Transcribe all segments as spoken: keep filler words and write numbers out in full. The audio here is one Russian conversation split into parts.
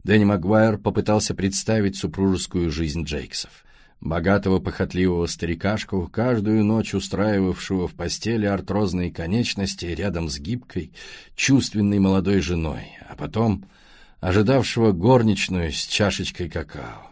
Дэнни Магуайр попытался представить супружескую жизнь Джейксов. Богатого похотливого старикашку, каждую ночь устраивавшего в постели артрозные конечности рядом с гибкой, чувственной молодой женой, а потом ожидавшего горничную с чашечкой какао.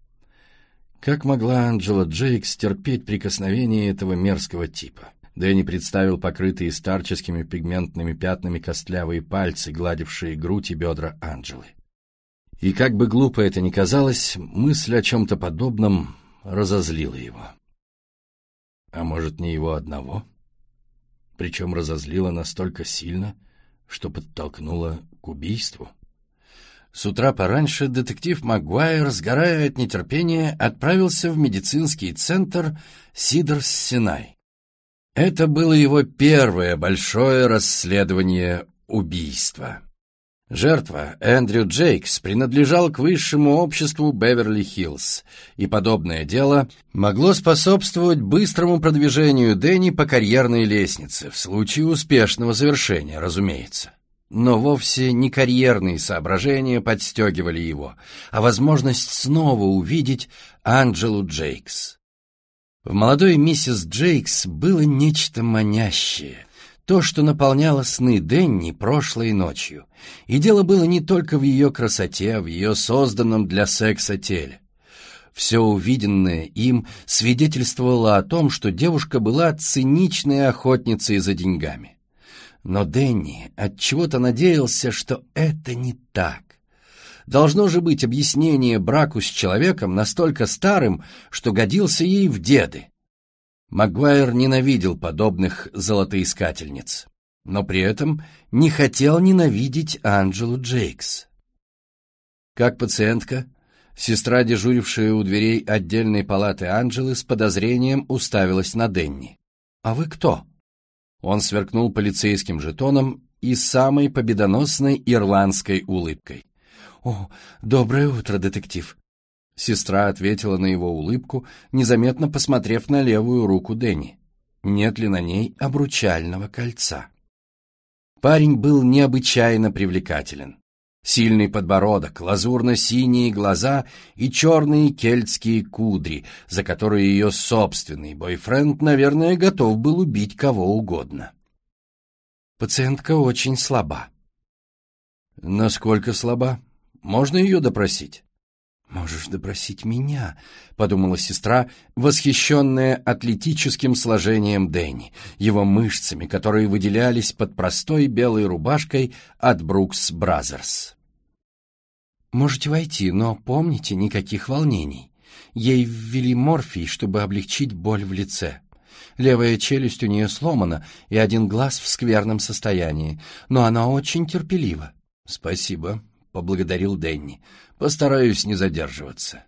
Как могла Анджела Джейкс терпеть прикосновение этого мерзкого типа? Дэнни представил покрытые старческими пигментными пятнами костлявые пальцы, гладившие грудь и бедра Анджелы. И как бы глупо это ни казалось, мысль о чем-то подобном разозлила его. А может, не его одного? Причем разозлила настолько сильно, что подтолкнула к убийству. С утра пораньше детектив Магуайр, сгорая от нетерпения, отправился в медицинский центр Сидерс-Синай. Это было его первое большое расследование убийства. Жертва, Эндрю Джейкс, принадлежал к высшему обществу Беверли-Хиллз, и подобное дело могло способствовать быстрому продвижению Дэнни по карьерной лестнице, в случае успешного завершения, разумеется. Но вовсе не карьерные соображения подстегивали его, а возможность снова увидеть Анджелу Джейкс. В молодой миссис Джейкс было нечто манящее, то, что наполняло сны Дэнни прошлой ночью. И дело было не только в ее красоте, в ее созданном для секса теле. Все увиденное им свидетельствовало о том, что девушка была циничной охотницей за деньгами. Но Дэнни отчего-то надеялся, что это не так. Должно же быть объяснение браку с человеком настолько старым, что годился ей в деды. Магуайр ненавидел подобных золотоискательниц, но при этом не хотел ненавидеть Анджелу Джейкс. Как пациентка, сестра, дежурившая у дверей отдельной палаты Анджелы, с подозрением уставилась на Дэнни. «А вы кто?» Он сверкнул полицейским жетоном и самой победоносной ирландской улыбкой. «О, доброе утро, детектив!» Сестра ответила на его улыбку, незаметно посмотрев на левую руку Дэнни. Нет ли на ней обручального кольца? Парень был необычайно привлекателен. Сильный подбородок, лазурно-синие глаза и черные кельтские кудри, за которые ее собственный бойфренд, наверное, готов был убить кого угодно. Пациентка очень слаба. Насколько слаба? Можно ее допросить? «Можешь допросить меня», — подумала сестра, восхищенная атлетическим сложением Дэнни, его мышцами, которые выделялись под простой белой рубашкой от Брукс Бразерс. «Можете войти, но помните, никаких волнений. Ей ввели морфий, чтобы облегчить боль в лице. Левая челюсть у нее сломана, и один глаз в скверном состоянии, но она очень терпелива». «Спасибо», — поблагодарил Дэнни. «Постараюсь не задерживаться».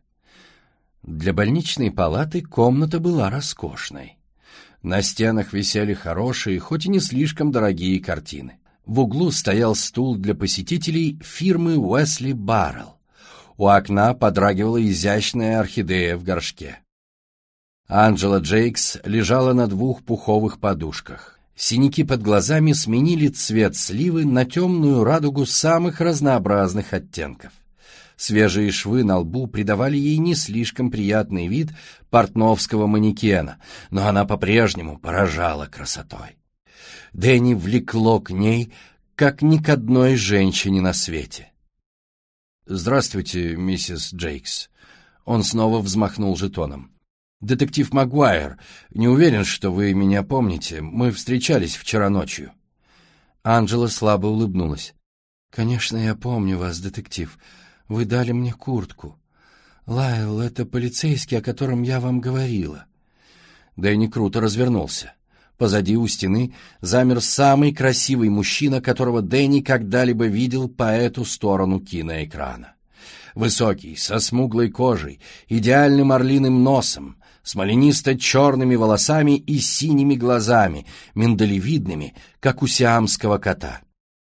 Для больничной палаты комната была роскошной. На стенах висели хорошие, хоть и не слишком дорогие картины. В углу стоял стул для посетителей фирмы Уэсли Баррелл. У окна подрагивала изящная орхидея в горшке. Анджела Джейкс лежала на двух пуховых подушках. Синяки под глазами сменили цвет сливы на темную радугу самых разнообразных оттенков. Свежие швы на лбу придавали ей не слишком приятный вид портновского манекена, но она по-прежнему поражала красотой. Дэнни влекло к ней, как ни к одной женщине на свете. «Здравствуйте, миссис Джейкс». Он снова взмахнул жетоном. «Детектив Магуайр, не уверен, что вы меня помните. Мы встречались вчера ночью». Анджела слабо улыбнулась. «Конечно, я помню вас, детектив. Вы дали мне куртку. Лайл, это полицейский, о котором я вам говорила». Дэнни круто развернулся. Позади у стены замер самый красивый мужчина, которого Дэнни когда-либо видел по эту сторону киноэкрана. Высокий, со смуглой кожей, идеальным орлиным носом, смоленисто-черными волосами и синими глазами, миндалевидными, как у сиамского кота.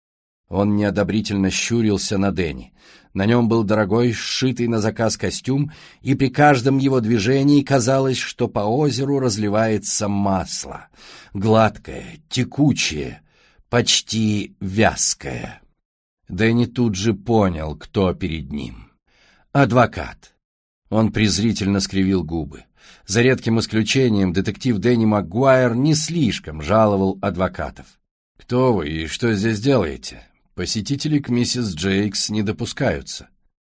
Он неодобрительно щурился на Дэнни. На нем был дорогой, сшитый на заказ костюм, и при каждом его движении казалось, что по озеру разливается масло. Гладкое, текучее, почти вязкое. Дэнни тут же понял, кто перед ним. Адвокат. Он презрительно скривил губы. За редким исключением детектив Дэнни Магуайр не слишком жаловал адвокатов. «Кто вы и что здесь делаете? Посетители к миссис Джейкс не допускаются».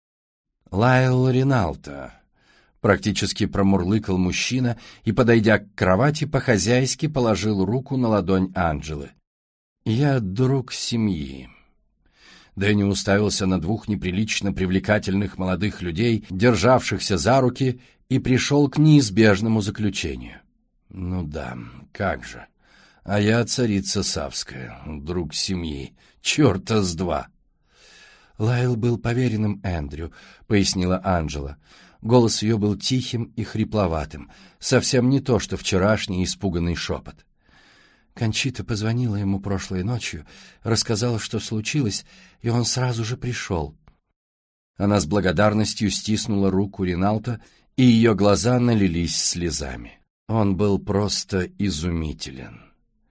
«Лайл Риналто», — практически промурлыкал мужчина и, подойдя к кровати, по-хозяйски положил руку на ладонь Анджелы. «Я друг семьи». Дэнни уставился на двух неприлично привлекательных молодых людей, державшихся за руки, и пришел к неизбежному заключению. «Ну да, как же. А я царица Савская, друг семьи. Черта с два!» «Лайл был поверенным Эндрю», — пояснила Анджела. Голос ее был тихим и хрипловатым, совсем не то, что вчерашний испуганный шепот. Кончита позвонила ему прошлой ночью, рассказала, что случилось, и он сразу же пришел. Она с благодарностью стиснула руку Риналто, и ее глаза налились слезами. Он был просто изумителен.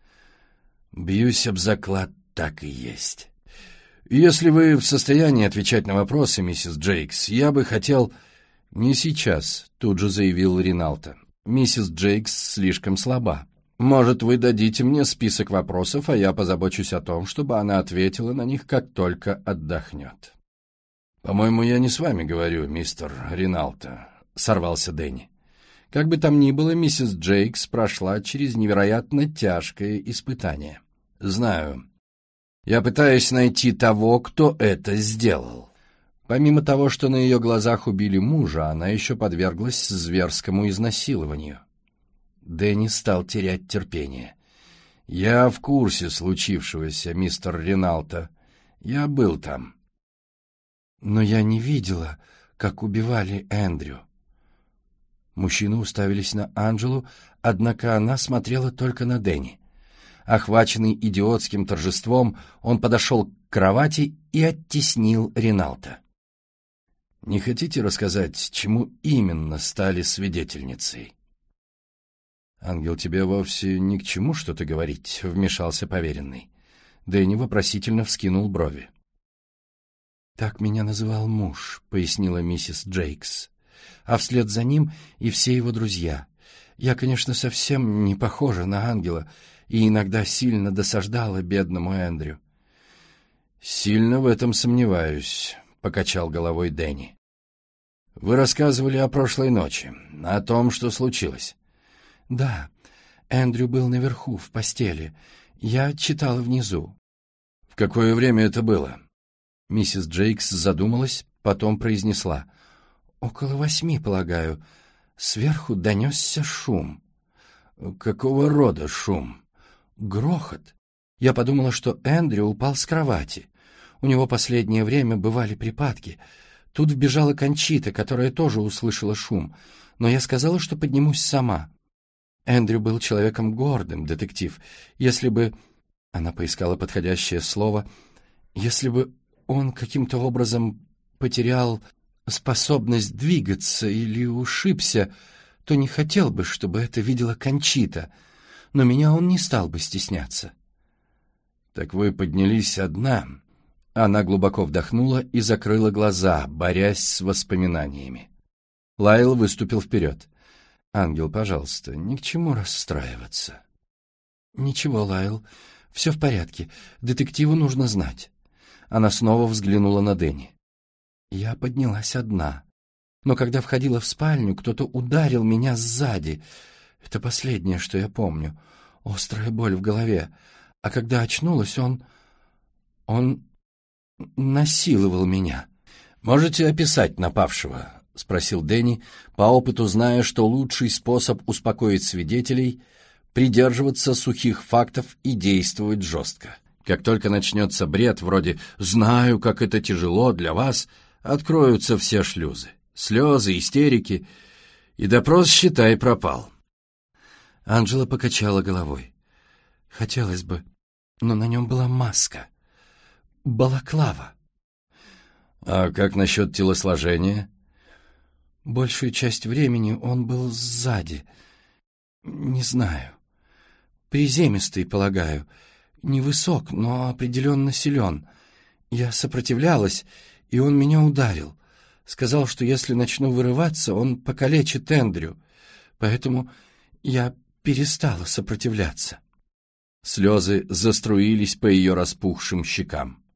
Бьюсь об заклад, так и есть. Если вы в состоянии отвечать на вопросы, миссис Джейкс, я бы хотел... Не сейчас, тут же заявил Риналто. Миссис Джейкс слишком слаба. Может, вы дадите мне список вопросов, а я позабочусь о том, чтобы она ответила на них, как только отдохнет. «По-моему, я не с вами говорю, мистер Риналто», — сорвался Дэнни. Как бы там ни было, миссис Джейкс прошла через невероятно тяжкое испытание. «Знаю. Я пытаюсь найти того, кто это сделал». Помимо того, что на ее глазах убили мужа, она еще подверглась зверскому изнасилованию. Дэнни стал терять терпение. «Я в курсе случившегося, мистер Риналто. Я был там». «Но я не видела, как убивали Эндрю». Мужчины уставились на Анджелу, однако она смотрела только на Дэнни. Охваченный идиотским торжеством, он подошел к кровати и оттеснил Риналто. «Не хотите рассказать, чему именно стали свидетельницей?» «Ангел, тебе вовсе ни к чему что-то говорить», — вмешался поверенный. Дэнни вопросительно вскинул брови. «Так меня называл муж», — пояснила миссис Джейкс. «А вслед за ним и все его друзья. Я, конечно, совсем не похожа на ангела и иногда сильно досаждала бедному Эндрю». «Сильно в этом сомневаюсь», — покачал головой Дэнни. «Вы рассказывали о прошлой ночи, о том, что случилось». «Да, Эндрю был наверху, в постели. Я читала внизу». «В какое время это было?» Миссис Джейкс задумалась, потом произнесла. «Около восьми, полагаю. Сверху донесся шум». «Какого рода шум?» «Грохот. Я подумала, что Эндрю упал с кровати. У него последнее время бывали припадки. Тут вбежала Кончита, которая тоже услышала шум, но я сказала, что поднимусь сама. Эндрю был человеком гордым, детектив. Если бы...» Она поискала подходящее слово. «Если бы он каким-то образом потерял способность двигаться или ушибся, то не хотел бы, чтобы это видела Кончита, но меня он не стал бы стесняться». «Так вы поднялись одна?» Она глубоко вдохнула и закрыла глаза, борясь с воспоминаниями. Лайл выступил вперед. «Ангел, пожалуйста, ни к чему расстраиваться». «Ничего, Лайл, все в порядке. Детективу нужно знать». Она снова взглянула на Дэнни. «Я поднялась одна. Но когда входила в спальню, кто-то ударил меня сзади. Это последнее, что я помню. Острая боль в голове. А когда очнулась, он... он насиловал меня». «Можете описать напавшего?» — спросил Дэнни, по опыту зная, что лучший способ успокоить свидетелей — придерживаться сухих фактов и действовать жестко. Как только начнется бред вроде «знаю, как это тяжело для вас», откроются все шлюзы, слезы, истерики, и допрос, считай, пропал. Анджела покачала головой. «Хотелось бы, но на нем была маска. Балаклава». «А как насчет телосложения?» «Большую часть времени он был сзади. Не знаю. Приземистый, полагаю. Невысок, но определенно силен. Я сопротивлялась, и он меня ударил. Сказал, что если начну вырываться, он покалечит Эндрю. Поэтому я перестала сопротивляться». Слезы заструились по ее распухшим щекам.